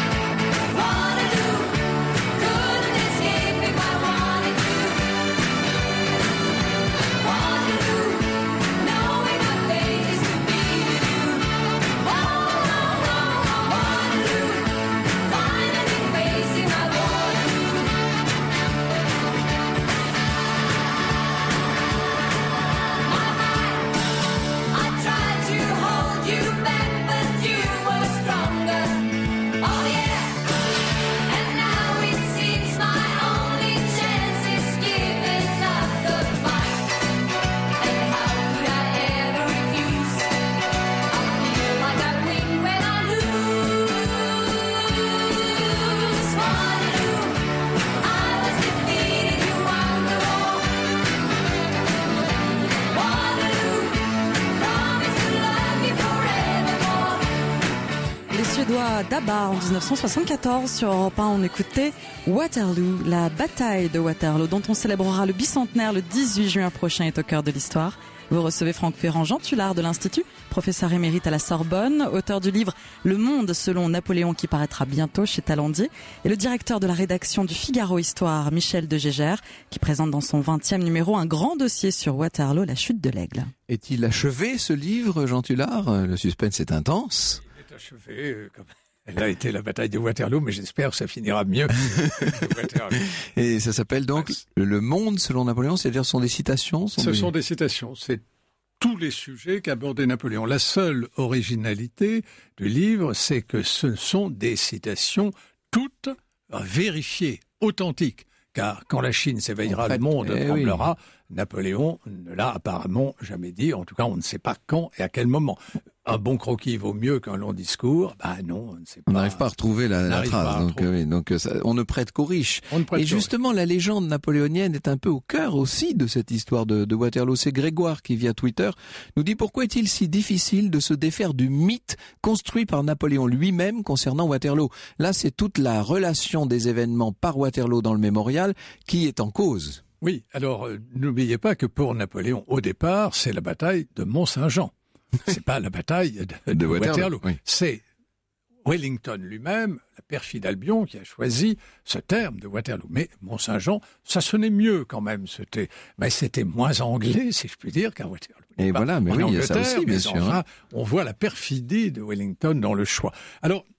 D'Abba en dix-neuf cent soixante-quatorze sur Europe un, on écoutait Waterloo, la bataille de Waterloo dont on célébrera le bicentenaire le dix-huit juin prochain est au cœur de l'histoire. Vous recevez Franck Ferrand, Jean Tullard de l'Institut, professeur émérite à la Sorbonne, auteur du livre Le Monde selon Napoléon qui paraîtra bientôt chez Talandier, et le directeur de la rédaction du Figaro Histoire, Michel de Gégère, qui présente dans son vingtième numéro un grand dossier sur Waterloo, la chute de l'Aigle. Est-il achevé ce livre, Jean Tullard? Le suspense est intense. Il est achevé euh, comme... Elle a été la bataille de Waterloo, mais j'espère que ça finira mieux que Waterloo. Et ça s'appelle donc Le Monde selon Napoléon, c'est-à-dire ce sont des citations sont Ce des... sont des citations, c'est tous les sujets qu'abordait Napoléon. La seule originalité du livre, c'est que ce sont des citations toutes vérifiées, authentiques. Car quand la Chine s'éveillera, en fait, le monde eh tremblera. Oui. Napoléon ne l'a apparemment jamais dit. En tout cas, on ne sait pas quand et à quel moment. Un bon croquis vaut mieux qu'un long discours. Bah non, on ne sait pas. On n'arrive pas à retrouver la, la trace. Donc, oui, donc ça, on ne prête qu'aux riches. Et justement, riches. La légende napoléonienne est un peu au cœur aussi de cette histoire de, de Waterloo. C'est Grégoire qui, via Twitter, nous dit pourquoi est-il si difficile de se défaire du mythe construit par Napoléon lui-même concernant Waterloo. Là, c'est toute la relation des événements par Waterloo dans le mémorial qui est en cause. Oui, alors euh, n'oubliez pas que pour Napoléon, au départ, c'est la bataille de Mont-Saint-Jean. C'est pas la bataille de, de, de Waterloo. Waterloo. Oui. C'est Wellington lui-même, la perfide Albion, qui a choisi ce terme de Waterloo. Mais Mont-Saint-Jean, ça sonnait mieux quand même. C'était, mais c'était moins anglais, si je puis dire, qu'à Waterloo. Et voilà, mais oui, il y a ça aussi, bien sûr. Enfin, on voit la perfidie de Wellington dans le choix. Alors,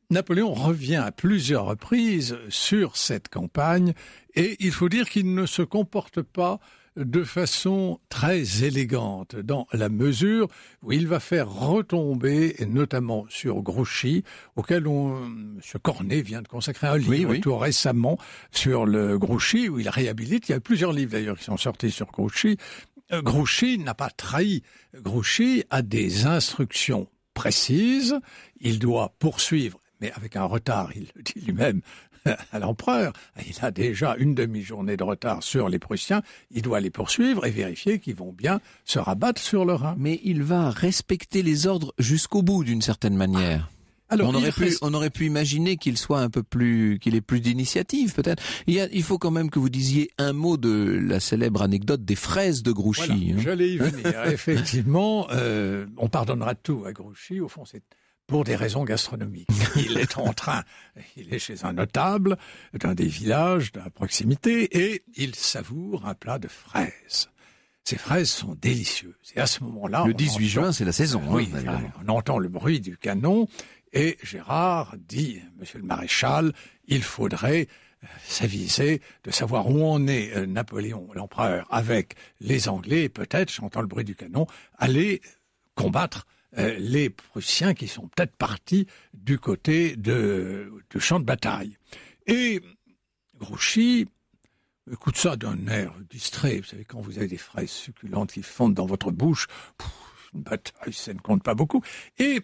Napoléon revient à plusieurs reprises sur cette campagne et il faut dire qu'il ne se comporte pas de façon très élégante dans la mesure où il va faire retomber, et notamment sur Grouchy, auquel on, M. Cornet vient de consacrer un livre oui, oui. tout récemment sur le Grouchy, où il réhabilite. Il y a plusieurs livres d'ailleurs qui sont sortis sur Grouchy. Euh, Grouchy n'a pas trahi. Grouchy a des instructions précises. Il doit poursuivre, mais avec un retard, il le dit lui-même, à l'empereur. Il a déjà une demi-journée de retard sur les Prussiens. Il doit les poursuivre et vérifier qu'ils vont bien se rabattre sur le Rhin. Mais il va respecter les ordres jusqu'au bout, d'une certaine manière. Alors, on aurait pu, reste... on aurait pu imaginer qu'il soit un peu plus, qu'il ait plus d'initiative, peut-être. Il y a, il faut quand même que vous disiez un mot de la célèbre anecdote des fraises de Grouchy. Voilà, hein. J'allais y venir. Effectivement, euh, on pardonnera tout à Grouchy. Au fond, c'est pour des raisons gastronomiques. Il est en train, il est chez un notable d'un des villages de la proximité et il savoure un plat de fraises. Ces fraises sont délicieuses. Et à ce moment-là... Le dix-huit juin, c'est la saison. Euh, oui, hein, on entend le bruit du canon et Gérard dit, Monsieur le Maréchal, il faudrait s'aviser de savoir où en est euh, Napoléon, l'empereur, avec les Anglais et peut-être, j'entends le bruit du canon, aller combattre Euh, les Prussiens qui sont peut-être partis du côté de, du champ de bataille. Et Grouchy écoute ça d'un air distrait. Vous savez, quand vous avez des fraises succulentes qui fondent dans votre bouche, pff, une bataille, ça ne compte pas beaucoup. Et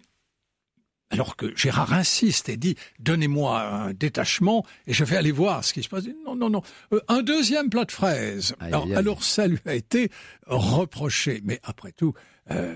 alors que Gérard insiste et dit « Donnez-moi un détachement et je vais aller voir ce qui se passe. » Non, non, non. Euh, un deuxième plat de fraises. Aïe, alors, aïe. alors ça lui a été reproché. Mais après tout... Euh,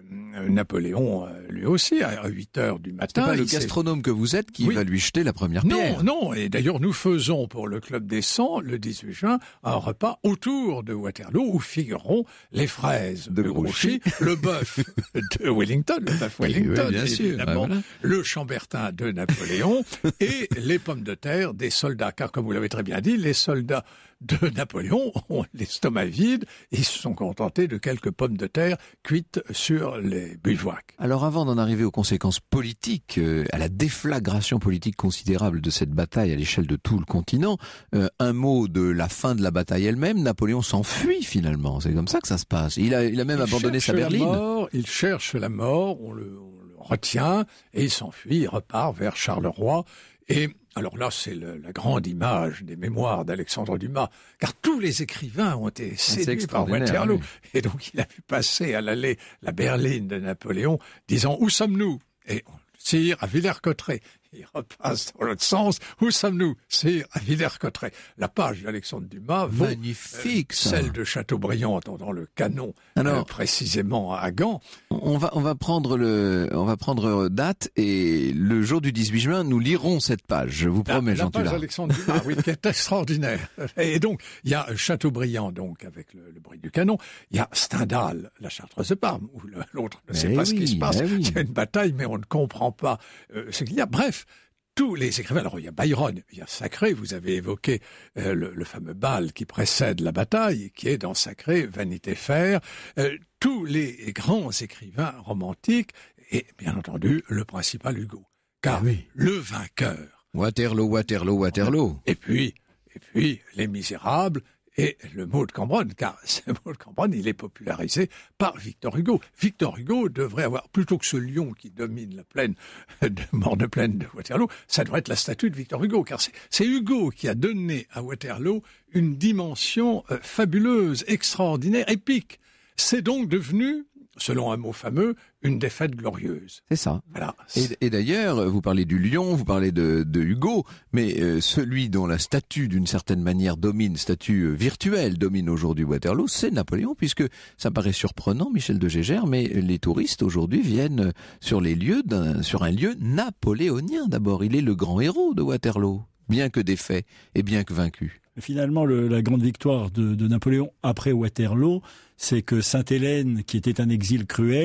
Napoléon, lui aussi, à huit heures du matin... C'est pas le gastronome que vous êtes qui oui. va lui jeter la première pierre. Non, non, et d'ailleurs nous faisons pour le Club des cent, le dix-huit juin, un repas autour de Waterloo où figureront les fraises de, de Grouchy, le bœuf de Wellington, le bœuf Wellington, oui, bien sûr, évidemment, ouais, voilà. le chambertin de Napoléon et les pommes de terre des soldats, car comme vous l'avez très bien dit, les soldats de Napoléon ont l'estomac vide et ils se sont contentés de quelques pommes de terre cuites sur les bivouacs. Alors avant d'en arriver aux conséquences politiques, euh, à la déflagration politique considérable de cette bataille à l'échelle de tout le continent, euh, un mot de la fin de la bataille elle-même, Napoléon s'enfuit finalement, c'est comme ça que ça se passe. Il a, il a même il abandonné sa berline. Mort, il cherche la mort, on le, on le retient et il s'enfuit, il repart vers Charleroi et... Alors là, c'est le, la grande image des mémoires d'Alexandre Dumas, car tous les écrivains ont été séduits par Waterloo. Oui. Et donc, il a vu passer à l'allée la berline de Napoléon, disant « Où sommes-nous » Et sire, à Villers-Cotterêts. Il repasse dans l'autre sens. Où sommes-nous? Sire, à Villers-Cotterêts. La page d'Alexandre Dumas vaut magnifique, euh, celle de Chateaubriand dans le canon, alors, euh, précisément à Gand. On va, on va prendre le, on va prendre date et le jour du dix-huit juin, nous lirons cette page. Je vous promets, la, Jean Tullard. La page d'Alexandre Dumas, oui, qui est extraordinaire. Et donc, il y a Chateaubriand, donc, avec le, le bruit du canon. Il y a Stendhal, la Chartreuse de Parme, où le, l'autre ne mais sait pas oui, ce qui se passe. Oui. Il y a une bataille, mais on ne comprend pas euh, ce qu'il y a. Bref. Tous les écrivains, alors il y a Byron, il y a Sacré, vous avez évoqué euh, le, le fameux bal qui précède la bataille, qui est dans Sacré, Vanité Fair, euh, tous les grands écrivains romantiques, et bien entendu le principal Hugo, car ah oui. le vainqueur. Waterloo, Waterloo, Waterloo. Et puis, et puis Les Misérables, et le mot de Cambronne, car ce mot de Cambronne, il est popularisé par Victor Hugo. Victor Hugo devrait avoir, plutôt que ce lion qui domine la plaine de Morne-Plaine de Waterloo, ça devrait être la statue de Victor Hugo, car c'est, c'est Hugo qui a donné à Waterloo une dimension euh, fabuleuse, extraordinaire, épique. C'est donc devenu, selon un mot fameux, une défaite glorieuse. C'est ça. Voilà. Et, et d'ailleurs, vous parlez du lion, vous parlez de, de Hugo, mais euh, celui dont la statue, d'une certaine manière, domine, statue virtuelle, domine aujourd'hui Waterloo, c'est Napoléon, puisque ça paraît surprenant, Michel de Gégère, mais les touristes aujourd'hui viennent sur les lieux d'un, sur un lieu napoléonien d'abord. Il est le grand héros de Waterloo, bien que défait et bien que vaincu. Finalement, le, la grande victoire de, de Napoléon après Waterloo, c'est que Sainte-Hélène, qui était un exil cruel,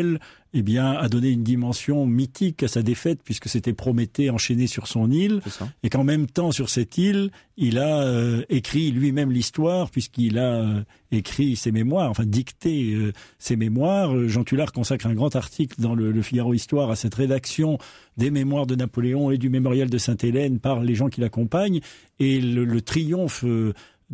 eh bien, a donné une dimension mythique à sa défaite, puisque c'était Prométhée enchaîné sur son île, et qu'en même temps, sur cette île, il a euh, écrit lui-même l'histoire, puisqu'il a euh, écrit ses mémoires, enfin dicté euh, ses mémoires. Jean Tullard consacre un grand article dans le, le Figaro Histoire à cette rédaction des mémoires de Napoléon et du mémorial de Sainte-Hélène par les gens qui l'accompagnent, et le, le triomphe de,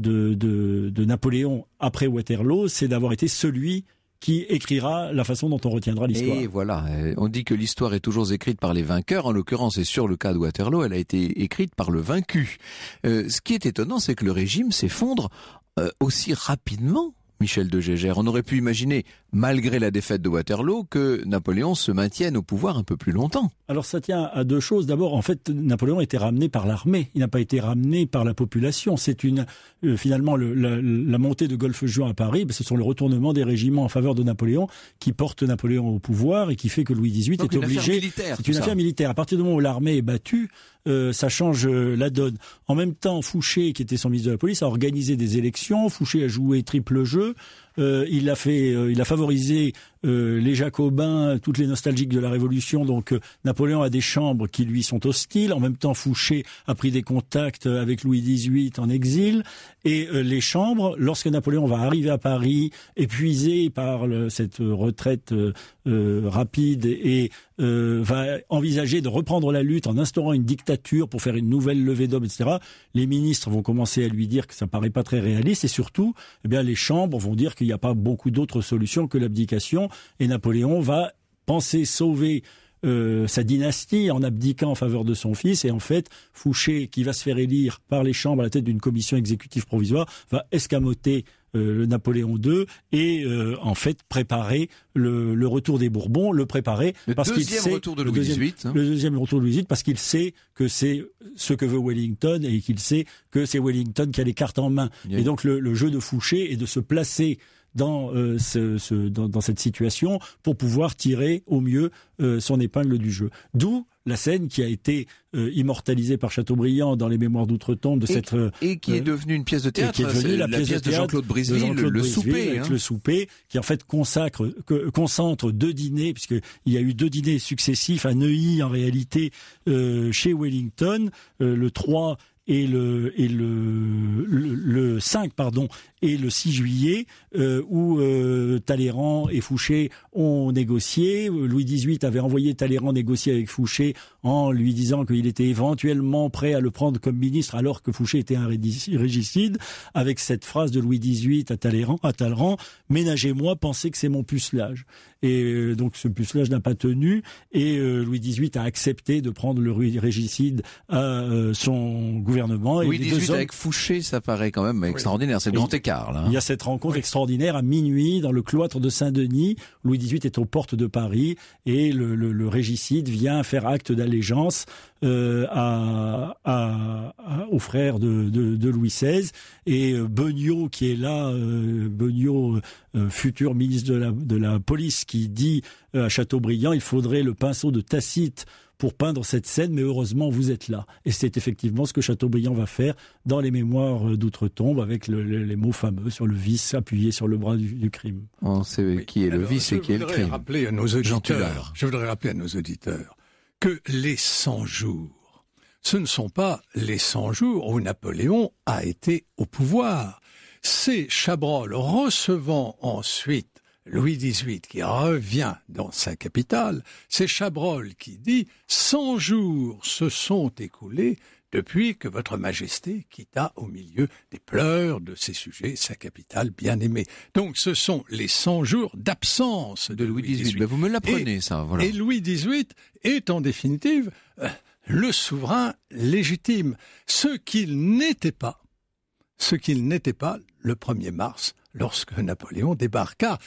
de, de Napoléon après Waterloo, c'est d'avoir été celui qui écrira la façon dont on retiendra l'histoire. Et voilà, on dit que l'histoire est toujours écrite par les vainqueurs. En l'occurrence, et sur le cas de Waterloo, elle a été écrite par le vaincu. Euh, ce qui est étonnant, c'est que le régime s'effondre euh, aussi rapidement. Michel de Gégère, on aurait pu imaginer, malgré la défaite de Waterloo, que Napoléon se maintienne au pouvoir un peu plus longtemps. Alors ça tient à deux choses. D'abord, en fait, Napoléon a été ramené par l'armée. Il n'a pas été ramené par la population. C'est une euh, finalement le, la, la montée de Golfe-Juan à Paris. Ben, ce sont le retournement des régiments en faveur de Napoléon qui porte Napoléon au pouvoir et qui fait que Louis dix-huit Donc est une obligé. Affaire militaire, c'est une ça. affaire militaire. À partir du moment où l'armée est battue, euh, ça change euh, la donne. En même temps, Fouché, qui était son ministre de la Police, a organisé des élections. Fouché a joué triple jeu. Euh, il a fait, euh, il a favorisé euh, les Jacobins, toutes les nostalgiques de la Révolution. Donc euh, Napoléon a des chambres qui lui sont hostiles. En même temps, Fouché a pris des contacts avec Louis dix-huit en exil. Et euh, les chambres, lorsque Napoléon va arriver à Paris, épuisé par le, cette retraite euh, euh, rapide, et euh, va envisager de reprendre la lutte en instaurant une dictature pour faire une nouvelle levée d'hommes, et cetera. Les ministres vont commencer à lui dire que ça paraît pas très réaliste, et surtout, eh bien, les chambres vont dire qu'il n'y a pas beaucoup d'autres solutions que l'abdication, et Napoléon va penser sauver Euh, sa dynastie en abdiquant en faveur de son fils, et en fait Fouché, qui va se faire élire par les chambres à la tête d'une commission exécutive provisoire, va escamoter euh, le Napoléon deux et euh, en fait préparer le, le retour des Bourbons, le préparer le parce qu'il sait retour de Louis le deuxième, dix-huit, hein. le deuxième retour de Louis dix-huit, parce qu'il sait que c'est ce que veut Wellington, et qu'il sait que c'est Wellington qui a les cartes en main. Yeah. Et donc le, le jeu de Fouché est de se placer dans, euh, ce, ce, dans, dans cette situation pour pouvoir tirer au mieux euh, son épingle du jeu. D'où la scène qui a été euh, immortalisée par Chateaubriand dans les Mémoires d'outre-tombe de et, cette euh, et qui est devenue une pièce de théâtre, qui est devenue la, la pièce, pièce de, de Jean-Claude Briseville, Jean-Claude le Briseville, souper, avec hein. le souper, qui en fait consacre, que, concentre deux dîners, puisque il y a eu deux dîners successifs à Neuilly en réalité euh, chez Wellington, euh, le trois et le et le, le le cinq pardon et le six juillet euh, où euh, Talleyrand et Fouché ont négocié. Louis dix-huit avait envoyé Talleyrand négocier avec Fouché en lui disant qu'il était éventuellement prêt à le prendre comme ministre, alors que Fouché était un régicide, avec cette phrase de Louis dix-huit à Talleyrand, à Talleyrand, ménagez-moi, pensez que c'est mon pucelage. Et euh, donc ce pucelage n'a pas tenu, et euh, Louis dix-huit a accepté de prendre le régicide à euh, son gouvernement. Louis et dix-huit hommes... avec Fouché, ça paraît quand même extraordinaire. C'est le oui. grand écart, là. Il y a cette rencontre oui. extraordinaire à minuit dans le cloître de Saint-Denis. Louis dix-huit est aux portes de Paris, et le, le, le régicide vient faire acte d'allégeance euh, à, à, à, aux frères de, de, de Louis seize. Et euh, Beugnot, qui est là, euh, Beugnot, euh, futur ministre de la, de la police, qui dit euh, à Chateaubriand, il faudrait le pinceau de Tacite pour peindre cette scène, mais heureusement vous êtes là. Et c'est effectivement ce que Chateaubriand va faire dans les Mémoires d'outre-tombe, avec le, le, les mots fameux sur le vice appuyé sur le bras du, du crime. On sait oui. qui est le Alors, vice et qui est le crime. Rappeler à nos auditeurs, je voudrais rappeler à nos auditeurs que les cent jours, ce ne sont pas les cent jours où Napoléon a été au pouvoir. C'est Chabrol recevant ensuite Louis dix-huit qui revient dans sa capitale, c'est Chabrol qui dit « cent jours se sont écoulés depuis que votre majesté quitta au milieu des pleurs de ses sujets sa capitale bien-aimée. » Donc ce sont les cent jours d'absence de, de Louis dix-huit. Ben vous me l'apprenez, et, ça. Voilà. Et Louis dix-huit est en définitive euh, le souverain légitime, ce qu'il n'était pas, ce qu'il n'était pas le premier mars lorsque Napoléon débarqua.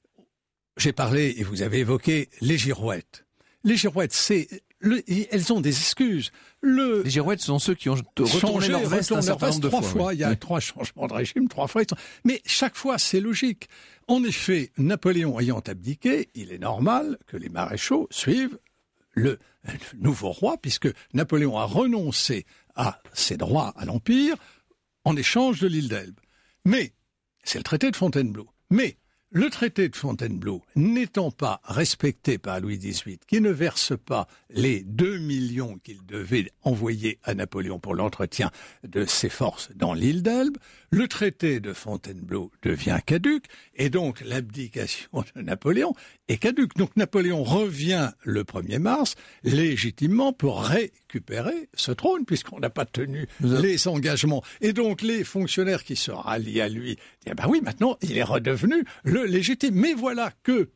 J'ai parlé, et vous avez évoqué, les girouettes. Les girouettes, c'est, le, elles ont des excuses. Le, les girouettes sont ceux qui ont retourné leur veste un certain nombre de trois fois. fois. Oui. Il y a oui. trois changements de régime, trois fois. Mais chaque fois, c'est logique. En effet, Napoléon ayant abdiqué, il est normal que les maréchaux suivent le, le nouveau roi, puisque Napoléon a renoncé à ses droits à l'Empire en échange de l'île d'Elbe. Mais, c'est le traité de Fontainebleau. Mais, Le traité de Fontainebleau n'étant pas respecté par Louis dix-huit, qui ne verse pas les deux millions qu'il devait envoyer à Napoléon pour l'entretien de ses forces dans l'île d'Elbe, le traité de Fontainebleau devient caduc et donc l'abdication de Napoléon est caduque. Donc Napoléon revient le premier mars légitimement pour récupérer ce trône puisqu'on n'a pas tenu les engagements. Et donc les fonctionnaires qui se rallient à lui, eh ben oui, maintenant il est redevenu le légitime. Mais voilà que,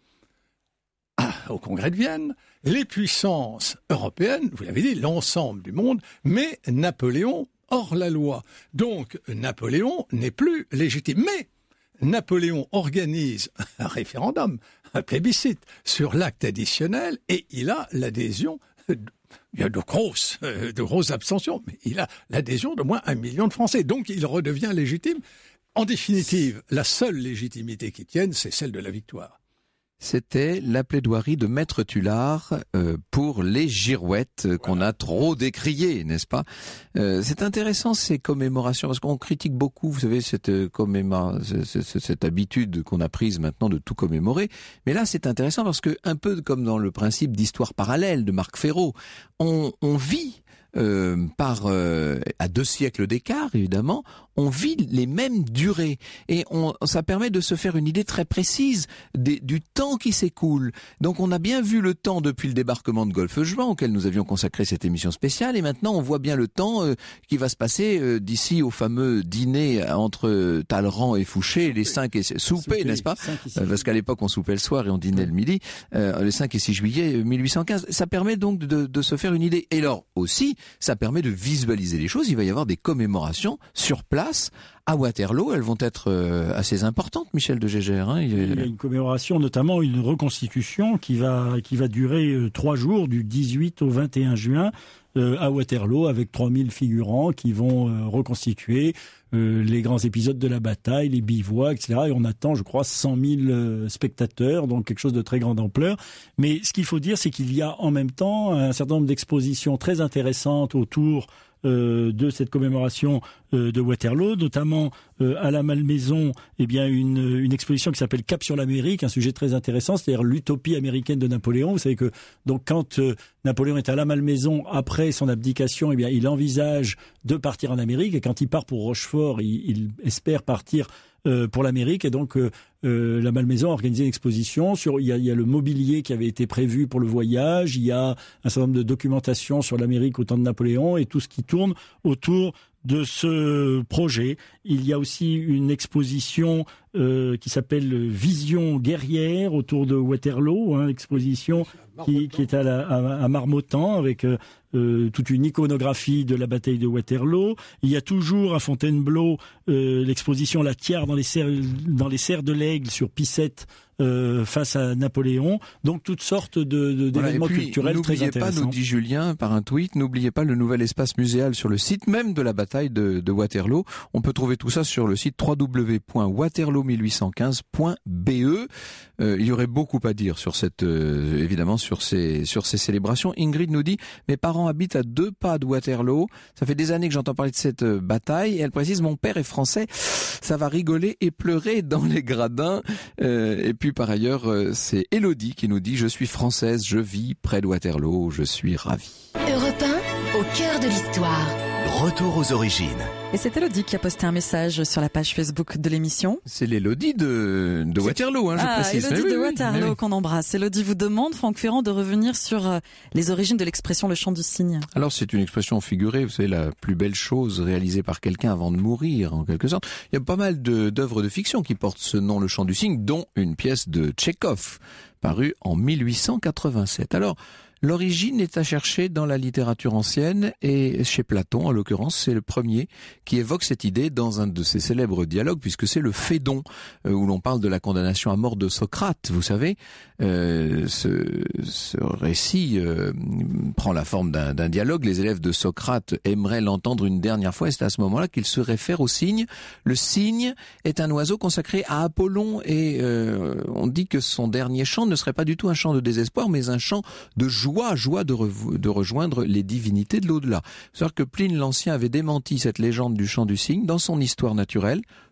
ah, au Congrès de Vienne, les puissances européennes, vous l'avez dit, l'ensemble du monde, met Napoléon hors la loi. Donc Napoléon n'est plus légitime. Mais Napoléon organise un référendum, un plébiscite sur l'acte additionnel et il a l'adhésion. Il y a de grosses, de grosses abstentions, mais il a l'adhésion de moins un million de Français. Donc il redevient légitime. En définitive, la seule légitimité qui tienne, c'est celle de la victoire. C'était la plaidoirie de Maître Tullard euh, pour les girouettes euh, qu'on a trop décriées, n'est-ce pas? euh, C'est intéressant ces commémorations, parce qu'on critique beaucoup, vous savez, cette, commémora- cette, cette habitude qu'on a prise maintenant de tout commémorer. Mais là, c'est intéressant parce que, un peu comme dans le principe d'histoire parallèle de Marc Ferraud, on, on vit Euh, par euh, à deux siècles d'écart, évidemment, on vit les mêmes durées et on, ça permet de se faire une idée très précise des, du temps qui s'écoule. Donc on a bien vu le temps depuis le débarquement de Golfe-Juan auquel nous avions consacré cette émission spéciale et maintenant on voit bien le temps euh, qui va se passer euh, d'ici au fameux dîner entre Talleyrand et Fouché, les cinq et souper, souper n'est-ce pas euh, parce qu'à l'époque on soupait le soir et on dînait le midi, euh, le cinq et six juillet mille huit cent quinze. Ça permet donc de, de se faire une idée. Et alors aussi, ça permet de visualiser les choses. Il va y avoir des commémorations sur place à Waterloo. Elles vont être euh, assez importantes, Michel de Gégère. Hein. Il, y a... Il y a une commémoration, notamment une reconstitution qui va qui va durer euh, trois jours, du dix-huit au vingt et un juin, euh, à Waterloo, avec trois mille figurants qui vont euh, reconstituer euh, les grands épisodes de la bataille, les bivouacs, et cetera. Et on attend, je crois, cent mille euh, spectateurs, donc quelque chose de très grande ampleur. Mais ce qu'il faut dire, c'est qu'il y a en même temps un certain nombre d'expositions très intéressantes autour Euh, de cette commémoration euh, de Waterloo, notamment euh, à la Malmaison, eh bien une, une exposition qui s'appelle Cap sur l'Amérique, un sujet très intéressant, c'est-à-dire l'utopie américaine de Napoléon. Vous savez que donc quand euh, Napoléon est à la Malmaison après son abdication, eh bien il envisage de partir en Amérique et quand il part pour Rochefort, il, il espère partir Euh, pour l'Amérique et donc euh, euh, la Malmaison a organisé une exposition sur il y a, il y a le mobilier qui avait été prévu pour le voyage, il y a un certain nombre de documentation sur l'Amérique au temps de Napoléon et tout ce qui tourne autour de ce projet. Il y a aussi une exposition euh, qui s'appelle Vision guerrière autour de Waterloo, hein, exposition qui, qui est à, la, à, à Marmottan avec euh, euh, toute une iconographie de la bataille de Waterloo. Il y a toujours à Fontainebleau euh, l'exposition La Tiare dans les serres, dans les serres de l'Aigle sur Picette euh, face à Napoléon. Donc toutes sortes de, de, d'événements voilà, culturels très intéressants. N'oubliez pas, nous dit Julien par un tweet, n'oubliez pas le nouvel espace muséal sur le site même de la bataille de, de Waterloo. On peut trouver tout ça sur le site w w w point waterloo mille huit cent quinze point b e. Euh, il y aurait beaucoup à dire sur cette, euh, évidemment, sur ces, sur ces célébrations. Ingrid nous dit, mes parents habitent à deux pas de Waterloo. Ça fait des années que j'entends parler de cette euh, bataille. Et elle précise, mon père est français. Ça va rigoler et pleurer dans les gradins. Euh, et puis par ailleurs, euh, c'est Élodie qui nous dit, je suis française, je vis près de Waterloo, je suis ravie. Europe un, au cœur de l'histoire. Retour aux origines. Et c'est Élodie qui a posté un message sur la page Facebook de l'émission. C'est l'Élodie de, de Waterloo, hein, je ah, précise. Élodie mais de oui, Waterloo oui. qu'on embrasse. Élodie vous demande, Franck Ferrand, de revenir sur euh, les origines de l'expression le chant du cygne. Alors c'est une expression figurée, vous savez, la plus belle chose réalisée par quelqu'un avant de mourir, en quelque sorte. Il y a pas mal de, d'œuvres de fiction qui portent ce nom, le chant du cygne, dont une pièce de Tchekhov, parue en mille huit cent quatre-vingt-sept. Alors, l'origine est à chercher dans la littérature ancienne et chez Platon, en l'occurrence, c'est le premier qui évoque cette idée dans un de ses célèbres dialogues, puisque c'est le Phédon, euh, où l'on parle de la condamnation à mort de Socrate. Vous savez, euh, ce, ce récit euh, prend la forme d'un, d'un dialogue. Les élèves de Socrate aimeraient l'entendre une dernière fois, et c'est à ce moment-là qu'il se réfère au cygne. Le cygne est un oiseau consacré à Apollon, et euh, on dit que son dernier chant ne serait pas du tout un chant de désespoir, mais un chant de joie. Joie, joie de, re, de rejoindre les divinités de l'au-delà. C'est-à-dire que Pline l'Ancien avait démenti cette légende du chant du cygne dans son histoire naturelle.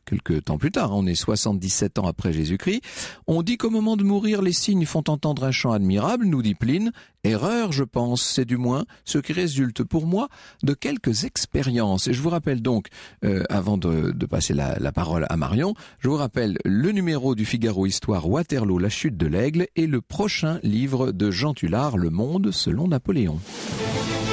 quelques temps plus tard, on est soixante-dix-sept ans après Jésus-Christ. On dit qu'au moment de mourir, les cygnes font entendre un chant admirable, nous dit Pline. Erreur, je pense, c'est du moins ce qui résulte pour moi de quelques expériences. Et je vous rappelle donc, euh, avant de, de passer la, la parole à Marion, je vous rappelle le numéro du Figaro Histoire Waterloo, la chute de l'aigle, et le prochain livre de Jean Tullard, Le Monde selon Napoléon.